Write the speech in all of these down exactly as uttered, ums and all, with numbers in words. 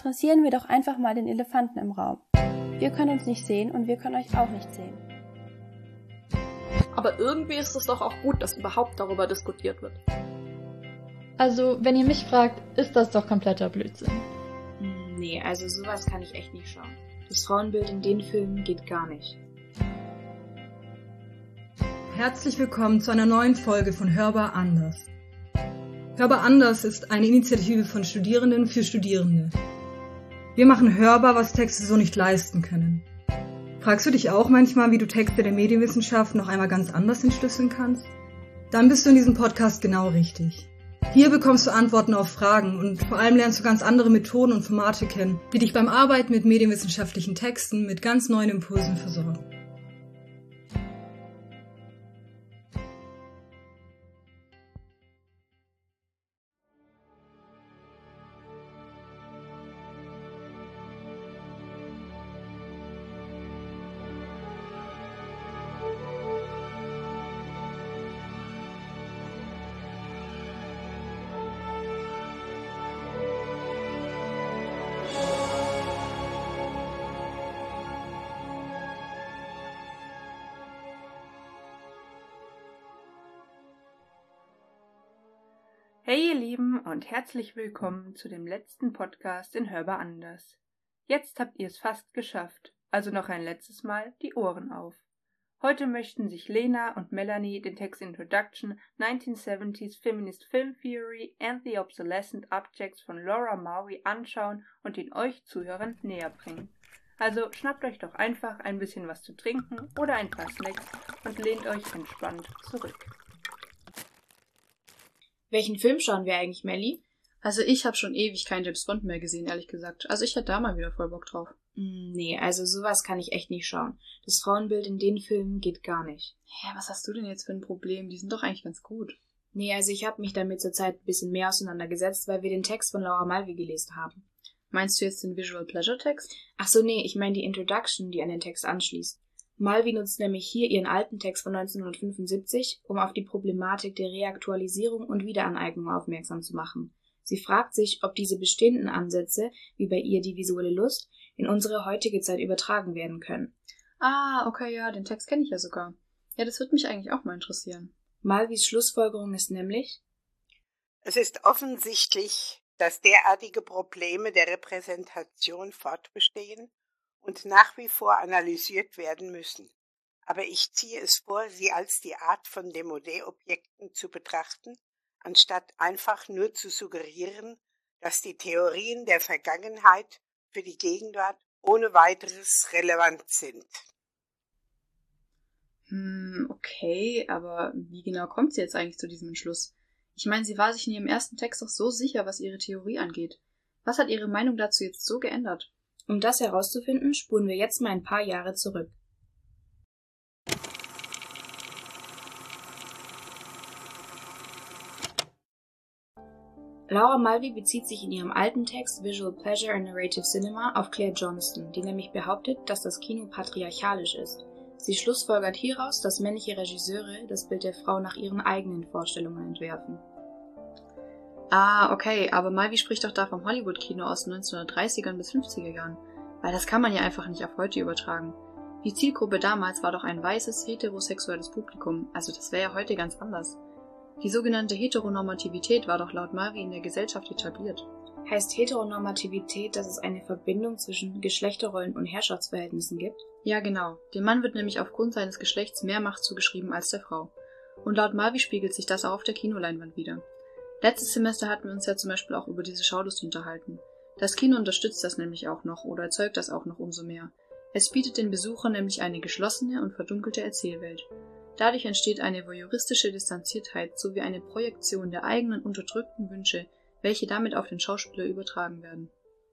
adressieren wir doch einfach mal den Elefanten im Raum. Wir können uns nicht sehen und wir können euch auch nicht sehen. Aber irgendwie ist es doch auch gut, dass überhaupt darüber diskutiert wird. Also, wenn ihr mich fragt, ist das doch kompletter Blödsinn. Nee, also sowas kann ich echt nicht schauen. Das Frauenbild in den Filmen geht gar nicht. Herzlich willkommen zu einer neuen Folge von Hörbar anders. Hörbar anders ist eine Initiative von Studierenden für Studierende. Wir machen hörbar, was Texte so nicht leisten können. Fragst du dich auch manchmal, wie du Texte der Medienwissenschaft noch einmal ganz anders entschlüsseln kannst? Dann bist du in diesem Podcast genau richtig. Hier bekommst du Antworten auf Fragen und vor allem lernst du ganz andere Methoden und Formate kennen, die dich beim Arbeiten mit medienwissenschaftlichen Texten mit ganz neuen Impulsen versorgen. Hey ihr Lieben und herzlich willkommen zu dem letzten Podcast in Hörbar anders. Jetzt habt ihr es fast geschafft, also noch ein letztes Mal die Ohren auf. Heute möchten sich Lena und Melanie den Text Introduction nineteen seventies Feminist Film Theory and the Obsolescent Objects von Laura Marvey anschauen und ihn euch Zuhörern näher bringen. Also schnappt euch doch einfach ein bisschen was zu trinken oder ein paar Snacks und lehnt euch entspannt zurück. Welchen Film schauen wir eigentlich, Melli? Also ich habe schon ewig keinen James Bond mehr gesehen, ehrlich gesagt. Also ich hätte da mal wieder voll Bock drauf. Nee, also sowas kann ich echt nicht schauen. Das Frauenbild in den Filmen geht gar nicht. Hä, was hast du denn jetzt für ein Problem? Die sind doch eigentlich ganz gut. Nee, also ich habe mich damit zur Zeit ein bisschen mehr auseinandergesetzt, weil wir den Text von Laura Mulvey gelesen haben. Meinst du jetzt den Visual Pleasure Text? Ach so, nee, ich meine die Introduction, die an den Text anschließt. Mulvey nutzt nämlich hier ihren alten Text von neunzehnhundertfünfundsiebzig, um auf die Problematik der Reaktualisierung und Wiederaneignung aufmerksam zu machen. Sie fragt sich, ob diese bestehenden Ansätze, wie bei ihr die visuelle Lust, in unsere heutige Zeit übertragen werden können. Ah, okay, ja, den Text kenne ich ja sogar. Ja, das würde mich eigentlich auch mal interessieren. Mulveys Schlussfolgerung ist nämlich: Es ist offensichtlich, dass derartige Probleme der Repräsentation fortbestehen und nach wie vor analysiert werden müssen. Aber ich ziehe es vor, sie als die Art von Demodé-Objekten zu betrachten, anstatt einfach nur zu suggerieren, dass die Theorien der Vergangenheit für die Gegenwart ohne weiteres relevant sind. Hm, okay, aber wie genau kommt sie jetzt eigentlich zu diesem Entschluss? Ich meine, sie war sich in ihrem ersten Text doch so sicher, was ihre Theorie angeht. Was hat ihre Meinung dazu jetzt so geändert? Um das herauszufinden, spulen wir jetzt mal ein paar Jahre zurück. Laura Mulvey bezieht sich in ihrem alten Text Visual Pleasure and Narrative Cinema auf Claire Johnston, die nämlich behauptet, dass das Kino patriarchalisch ist. Sie schlussfolgert hieraus, dass männliche Regisseure das Bild der Frau nach ihren eigenen Vorstellungen entwerfen. Ah, okay, aber Mulvey spricht doch da vom Hollywood-Kino aus den neunzehnhundertdreißigern bis fünfziger Jahren, weil das kann man ja einfach nicht auf heute übertragen. Die Zielgruppe damals war doch ein weißes, heterosexuelles Publikum, also das wäre ja heute ganz anders. Die sogenannte Heteronormativität war doch laut Mulvey in der Gesellschaft etabliert. Heißt Heteronormativität, dass es eine Verbindung zwischen Geschlechterrollen und Herrschaftsverhältnissen gibt? Ja, genau. Dem Mann wird nämlich aufgrund seines Geschlechts mehr Macht zugeschrieben als der Frau. Und laut Mulvey spiegelt sich das auch auf der Kinoleinwand wider. Letztes Semester hatten wir uns ja zum Beispiel auch über diese Schaulust unterhalten. Das Kino unterstützt das nämlich auch noch oder erzeugt das auch noch umso mehr. Es bietet den Besuchern nämlich eine geschlossene und verdunkelte Erzählwelt. Dadurch entsteht eine voyeuristische Distanziertheit sowie eine Projektion der eigenen unterdrückten Wünsche, welche damit auf den Schauspieler übertragen werden.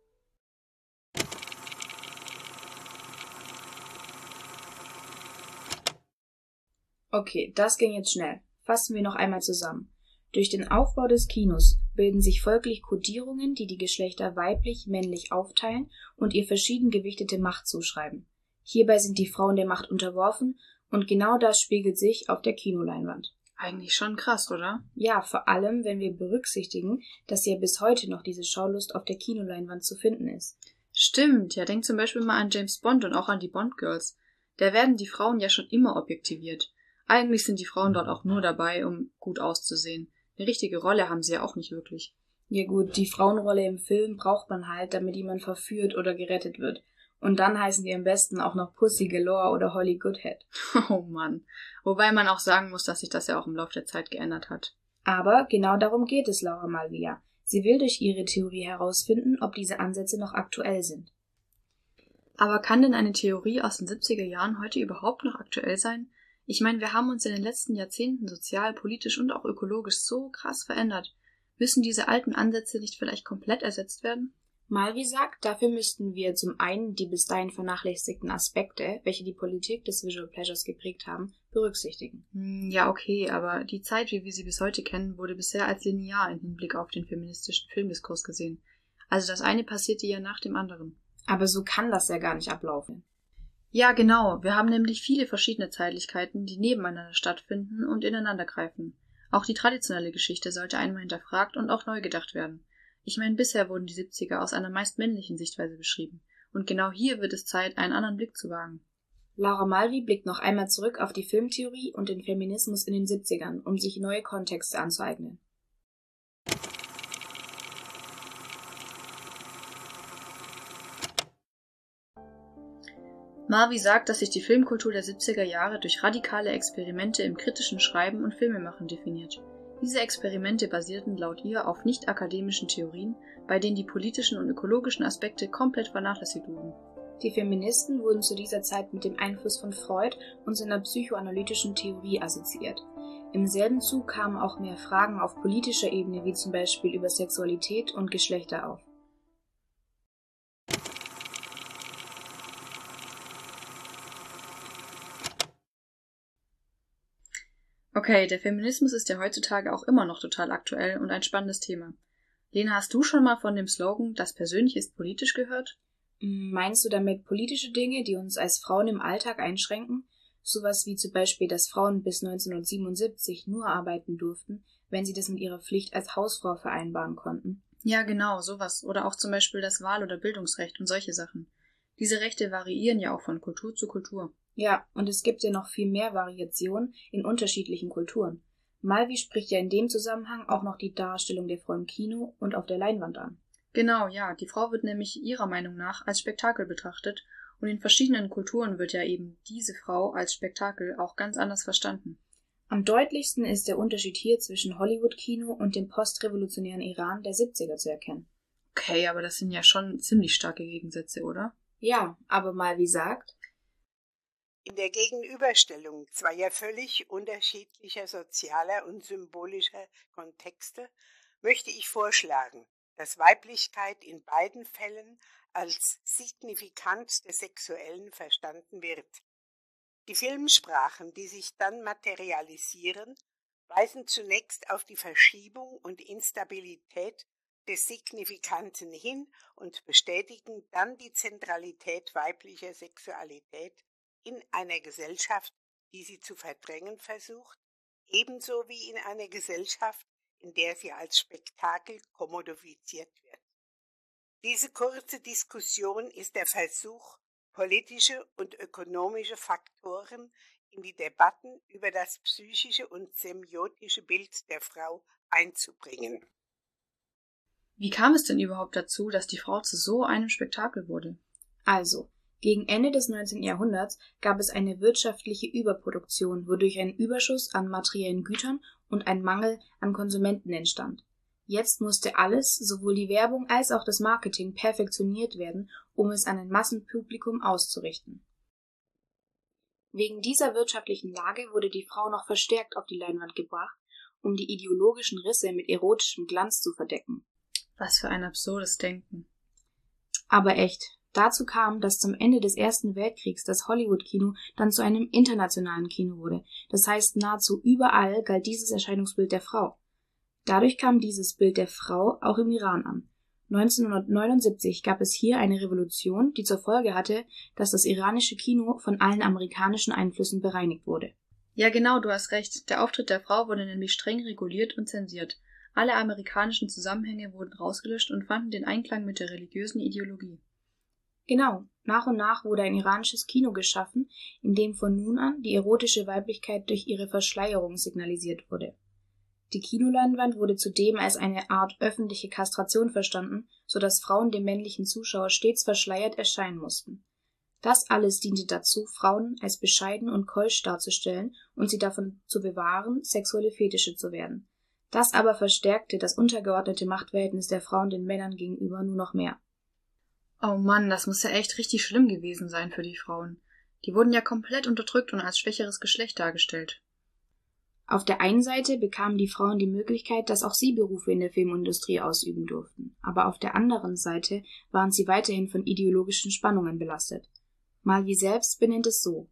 Okay, das ging jetzt schnell. Fassen wir noch einmal zusammen. Durch den Aufbau des Kinos bilden sich folglich Kodierungen, die die Geschlechter weiblich-männlich aufteilen und ihr verschieden gewichtete Macht zuschreiben. Hierbei sind die Frauen der Macht unterworfen und genau das spiegelt sich auf der Kinoleinwand. Eigentlich schon krass, oder? Ja, vor allem, wenn wir berücksichtigen, dass ja bis heute noch diese Schaulust auf der Kinoleinwand zu finden ist. Stimmt, ja, denk zum Beispiel mal an James Bond und auch an die Bond-Girls. Da werden die Frauen ja schon immer objektiviert. Eigentlich sind die Frauen dort auch nur dabei, um gut auszusehen. Eine richtige Rolle haben sie ja auch nicht wirklich. Ja gut, die Frauenrolle im Film braucht man halt, damit jemand verführt oder gerettet wird. Und dann heißen die am besten auch noch Pussy Galore oder Holly Goodhead. Oh Mann. Wobei man auch sagen muss, dass sich das ja auch im Laufe der Zeit geändert hat. Aber genau darum geht es Laura Mulvey ja. Sie will durch ihre Theorie herausfinden, ob diese Ansätze noch aktuell sind. Aber kann denn eine Theorie aus den siebziger Jahren heute überhaupt noch aktuell sein? Ich meine, wir haben uns in den letzten Jahrzehnten sozial, politisch und auch ökologisch so krass verändert. Müssen diese alten Ansätze nicht vielleicht komplett ersetzt werden? Mulvey sagt, dafür müssten wir zum einen die bis dahin vernachlässigten Aspekte, welche die Politik des Visual Pleasures geprägt haben, berücksichtigen. Ja, okay, aber die Zeit, wie wir sie bis heute kennen, wurde bisher als linear im Hinblick auf den feministischen Filmdiskurs gesehen. Also das eine passierte ja nach dem anderen. Aber so kann das ja gar nicht ablaufen. Ja, genau. Wir haben nämlich viele verschiedene Zeitlichkeiten, die nebeneinander stattfinden und ineinandergreifen. Auch die traditionelle Geschichte sollte einmal hinterfragt und auch neu gedacht werden. Ich meine, bisher wurden die siebziger aus einer meist männlichen Sichtweise beschrieben. Und genau hier wird es Zeit, einen anderen Blick zu wagen. Laura Mulvey blickt noch einmal zurück auf die Filmtheorie und den Feminismus in den siebzigern, um sich neue Kontexte anzueignen. Mulvey sagt, dass sich die Filmkultur der siebziger Jahre durch radikale Experimente im kritischen Schreiben und Filmemachen definiert. Diese Experimente basierten laut ihr auf nicht-akademischen Theorien, bei denen die politischen und ökologischen Aspekte komplett vernachlässigt wurden. Die Feministen wurden zu dieser Zeit mit dem Einfluss von Freud und seiner psychoanalytischen Theorie assoziiert. Im selben Zug kamen auch mehr Fragen auf politischer Ebene, wie zum Beispiel über Sexualität und Geschlechter auf. Okay, der Feminismus ist ja heutzutage auch immer noch total aktuell und ein spannendes Thema. Lena, hast du schon mal von dem Slogan, das persönlich ist politisch gehört? Meinst du damit politische Dinge, die uns als Frauen im Alltag einschränken? Sowas wie zum Beispiel, dass Frauen bis neunzehnhundertsiebenundsiebzig nur arbeiten durften, wenn sie das mit ihrer Pflicht als Hausfrau vereinbaren konnten? Ja, genau, sowas. Oder auch zum Beispiel das Wahl- oder Bildungsrecht und solche Sachen. Diese Rechte variieren ja auch von Kultur zu Kultur. Ja, und es gibt ja noch viel mehr Variationen in unterschiedlichen Kulturen. Mulvey spricht ja in dem Zusammenhang auch noch die Darstellung der Frau im Kino und auf der Leinwand an. Genau, ja, die Frau wird nämlich ihrer Meinung nach als Spektakel betrachtet und in verschiedenen Kulturen wird ja eben diese Frau als Spektakel auch ganz anders verstanden. Am deutlichsten ist der Unterschied hier zwischen Hollywood-Kino und dem postrevolutionären Iran der siebziger zu erkennen. Okay, aber das sind ja schon ziemlich starke Gegensätze, oder? Ja, aber Mulvey sagt: In der Gegenüberstellung zweier völlig unterschiedlicher sozialer und symbolischer Kontexte möchte ich vorschlagen, dass Weiblichkeit in beiden Fällen als signifikant des Sexuellen verstanden wird. Die Filmsprachen, die sich dann materialisieren, weisen zunächst auf die Verschiebung und Instabilität des Signifikanten hin und bestätigen dann die Zentralität weiblicher Sexualität in einer Gesellschaft, die sie zu verdrängen versucht, ebenso wie in einer Gesellschaft, in der sie als Spektakel kommodifiziert wird. Diese kurze Diskussion ist der Versuch, politische und ökonomische Faktoren in die Debatten über das psychische und semiotische Bild der Frau einzubringen. Wie kam es denn überhaupt dazu, dass die Frau zu so einem Spektakel wurde? Also, gegen Ende des neunzehnten Jahrhunderts gab es eine wirtschaftliche Überproduktion, wodurch ein Überschuss an materiellen Gütern und ein Mangel an Konsumenten entstand. Jetzt musste alles, sowohl die Werbung als auch das Marketing, perfektioniert werden, um es an ein Massenpublikum auszurichten. Wegen dieser wirtschaftlichen Lage wurde die Frau noch verstärkt auf die Leinwand gebracht, um die ideologischen Risse mit erotischem Glanz zu verdecken. Was für ein absurdes Denken. Aber echt. Dazu kam, dass zum Ende des Ersten Weltkriegs das Hollywood-Kino dann zu einem internationalen Kino wurde. Das heißt, nahezu überall galt dieses Erscheinungsbild der Frau. Dadurch kam dieses Bild der Frau auch im Iran an. neunzehnhundertneunundsiebzig gab es hier eine Revolution, die zur Folge hatte, dass das iranische Kino von allen amerikanischen Einflüssen bereinigt wurde. Ja, genau, du hast recht. Der Auftritt der Frau wurde nämlich streng reguliert und zensiert. Alle amerikanischen Zusammenhänge wurden rausgelöscht und fanden den Einklang mit der religiösen Ideologie. Genau, nach und nach wurde ein iranisches Kino geschaffen, in dem von nun an die erotische Weiblichkeit durch ihre Verschleierung signalisiert wurde. Die Kinoleinwand wurde zudem als eine Art öffentliche Kastration verstanden, so dass Frauen dem männlichen Zuschauer stets verschleiert erscheinen mussten. Das alles diente dazu, Frauen als bescheiden und keusch darzustellen und sie davon zu bewahren, sexuelle Fetische zu werden. Das aber verstärkte das untergeordnete Machtverhältnis der Frauen den Männern gegenüber nur noch mehr. Oh Mann, das muss ja echt richtig schlimm gewesen sein für die Frauen. Die wurden ja komplett unterdrückt und als schwächeres Geschlecht dargestellt. Auf der einen Seite bekamen die Frauen die Möglichkeit, dass auch sie Berufe in der Filmindustrie ausüben durften, aber auf der anderen Seite waren sie weiterhin von ideologischen Spannungen belastet. Malvi selbst benennt es so: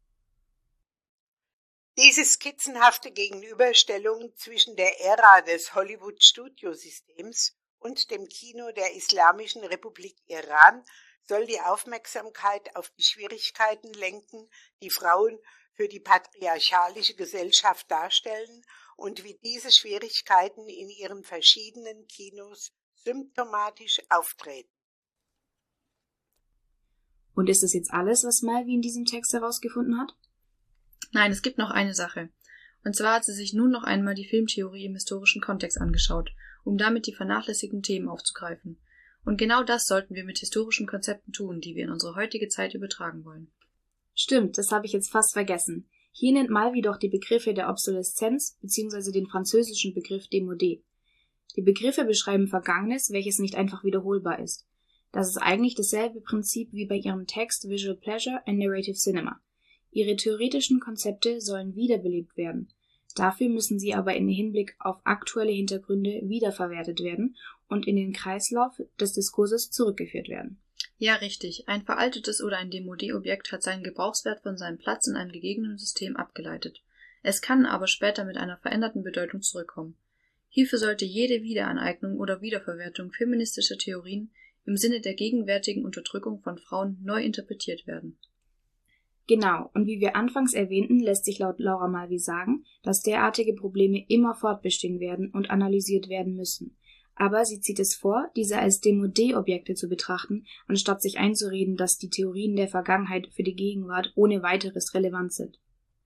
Diese skizzenhafte Gegenüberstellung zwischen der Ära des Hollywood-Studiosystems und dem Kino der Islamischen Republik Iran soll die Aufmerksamkeit auf die Schwierigkeiten lenken, die Frauen für die patriarchalische Gesellschaft darstellen und wie diese Schwierigkeiten in ihren verschiedenen Kinos symptomatisch auftreten. Und ist das jetzt alles, was Malvi in diesem Text herausgefunden hat? Nein, es gibt noch eine Sache. Und zwar hat sie sich nun noch einmal die Filmtheorie im historischen Kontext angeschaut, um damit die vernachlässigten Themen aufzugreifen. Und genau das sollten wir mit historischen Konzepten tun, die wir in unsere heutige Zeit übertragen wollen. Stimmt, das habe ich jetzt fast vergessen. Hier nennt Malvi doch die Begriffe der Obsoleszenz bzw. den französischen Begriff Démodé. Die Begriffe beschreiben Vergangenes, welches nicht einfach wiederholbar ist. Das ist eigentlich dasselbe Prinzip wie bei ihrem Text Visual Pleasure and Narrative Cinema. Ihre theoretischen Konzepte sollen wiederbelebt werden. Dafür müssen sie aber in Hinblick auf aktuelle Hintergründe wiederverwertet werden und in den Kreislauf des Diskurses zurückgeführt werden. Ja, richtig. Ein veraltetes oder ein Démodé-Objekt hat seinen Gebrauchswert von seinem Platz in einem gegebenen System abgeleitet. Es kann aber später mit einer veränderten Bedeutung zurückkommen. Hierfür sollte jede Wiederaneignung oder Wiederverwertung feministischer Theorien im Sinne der gegenwärtigen Unterdrückung von Frauen neu interpretiert werden. Genau, und wie wir anfangs erwähnten, lässt sich laut Laura Malvi sagen, dass derartige Probleme immer fortbestehen werden und analysiert werden müssen. Aber sie zieht es vor, diese als Démodé-Objekte zu betrachten, anstatt sich einzureden, dass die Theorien der Vergangenheit für die Gegenwart ohne weiteres relevant sind.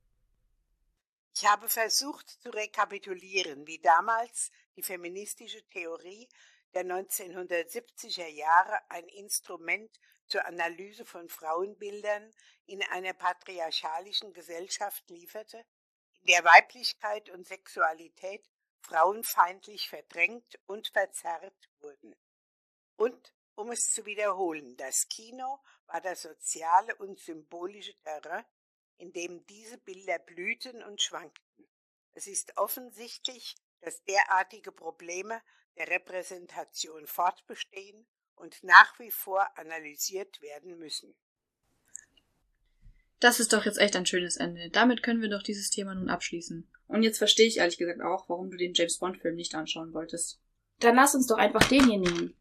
Ich habe versucht zu rekapitulieren, wie damals die feministische Theorie der neunzehnhundertsiebziger Jahre ein Instrument zur Analyse von Frauenbildern in einer patriarchalischen Gesellschaft lieferte, in der Weiblichkeit und Sexualität frauenfeindlich verdrängt und verzerrt wurden. Und, um es zu wiederholen, das Kino war das soziale und symbolische Terrain, in dem diese Bilder blühten und schwankten. Es ist offensichtlich, dass derartige Probleme der Repräsentation fortbestehen und nach wie vor analysiert werden müssen. Das ist doch jetzt echt ein schönes Ende. Damit können wir doch dieses Thema nun abschließen. Und jetzt verstehe ich ehrlich gesagt auch, warum du den James-Bond-Film nicht anschauen wolltest. Dann lass uns doch einfach den hier nehmen.